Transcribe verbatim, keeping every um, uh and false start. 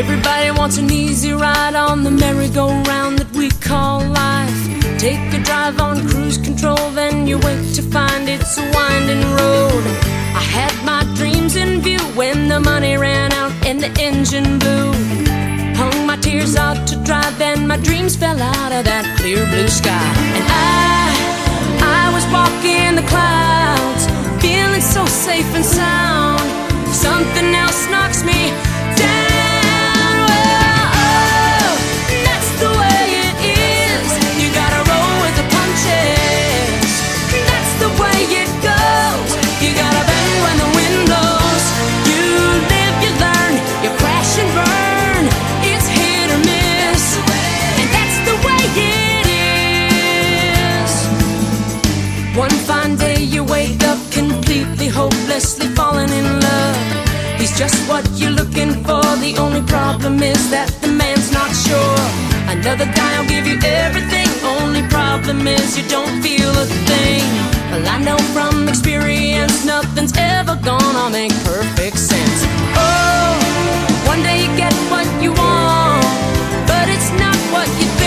Everybody wants an easy ride on the merry-go-round that we call life. Take a drive on cruise control, then you wait to find it's a winding road. I had my dreams in view when the money ran out and the engine blew. Hung my tears out to dry, then my dreams fell out of that clear blue sky. And I, I was walking the clouds, feeling so safe and sound. Something else knocks me down. Well, oh, that's the way it is. You gotta roll with the punches. That's the way it goes. You gotta bend when the wind blows. You live, you learn, you crash and burn. It's hit or miss, and that's the way it is. One fine day you wake up completely hopelessly falling in love. He's just what you're looking for. The only problem is that the man's not sure. Another guy'll give you everything. Only problem is you don't feel a thing. Well, I know from experience nothing's ever gonna make perfect sense. Oh, one day you get what you want, but it's not what you